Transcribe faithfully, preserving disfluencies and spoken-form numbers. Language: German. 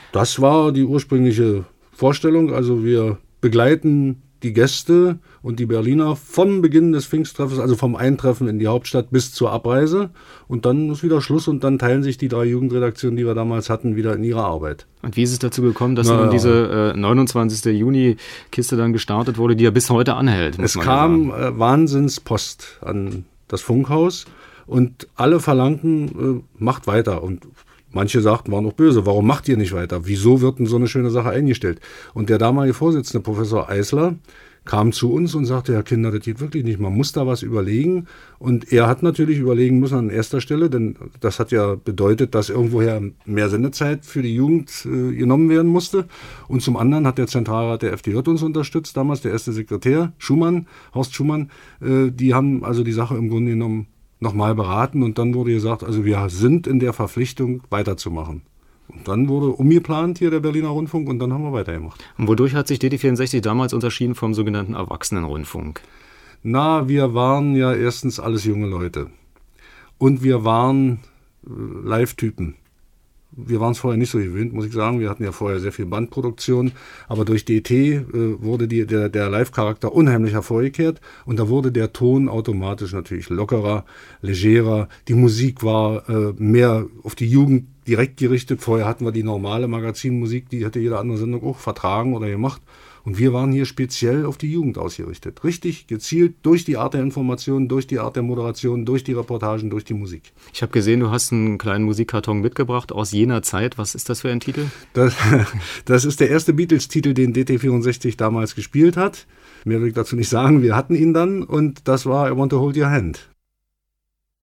Das war die ursprüngliche Vorstellung. Also wir begleiten die Gäste und die Berliner vom Beginn des Pfingsttreffens, also vom Eintreffen in die Hauptstadt bis zur Abreise. Und dann ist wieder Schluss und dann teilen sich die drei Jugendredaktionen, die wir damals hatten, wieder in ihre Arbeit. Und wie ist es dazu gekommen, dass Na, nun diese äh, neunundzwanzigsten Juni-Kiste dann gestartet wurde, die ja bis heute anhält? Es kam äh, Wahnsinnspost an das Funkhaus und alle verlangten, äh, macht weiter. Und manche sagten, waren auch böse, warum macht ihr nicht weiter? Wieso wird denn so eine schöne Sache eingestellt? Und der damalige Vorsitzende, Professor Eisler, kam zu uns und sagte, ja Kinder, das geht wirklich nicht, man muss da was überlegen. Und er hat natürlich überlegen müssen an erster Stelle, denn das hat ja bedeutet, dass irgendwoher mehr Sendezeit für die Jugend äh, genommen werden musste. Und zum anderen hat der Zentralrat der F D J uns unterstützt, damals der erste Sekretär, Schumann, Horst Schumann. Äh, die haben also die Sache im Grunde genommen nochmal beraten und dann wurde gesagt, also wir sind in der Verpflichtung weiterzumachen. Und dann wurde umgeplant hier der Berliner Rundfunk und dann haben wir weitergemacht. Und wodurch hat sich D D vierundsechzig damals unterschieden vom sogenannten Erwachsenenrundfunk? Na, wir waren ja erstens alles junge Leute und wir waren äh, Live-Typen. Wir waren es vorher nicht so gewöhnt, muss ich sagen. Wir hatten ja vorher sehr viel Bandproduktion, aber durch D T äh, wurde die, der, der Live-Charakter unheimlich hervorgekehrt und da wurde der Ton automatisch natürlich lockerer, legerer. Die Musik war äh, mehr auf die Jugend direkt gerichtet. Vorher hatten wir die normale Magazinmusik, die hätte jede andere Sendung auch vertragen oder gemacht. Und wir waren hier speziell auf die Jugend ausgerichtet. Richtig gezielt durch die Art der Information, durch die Art der Moderation, durch die Reportagen, durch die Musik. Ich habe gesehen, du hast einen kleinen Musikkarton mitgebracht aus jener Zeit. Was ist das für ein Titel? Das, das ist der erste Beatles-Titel, den D T vierundsechzig damals gespielt hat. Mehr will ich dazu nicht sagen. Wir hatten ihn dann und das war I Want to Hold Your Hand.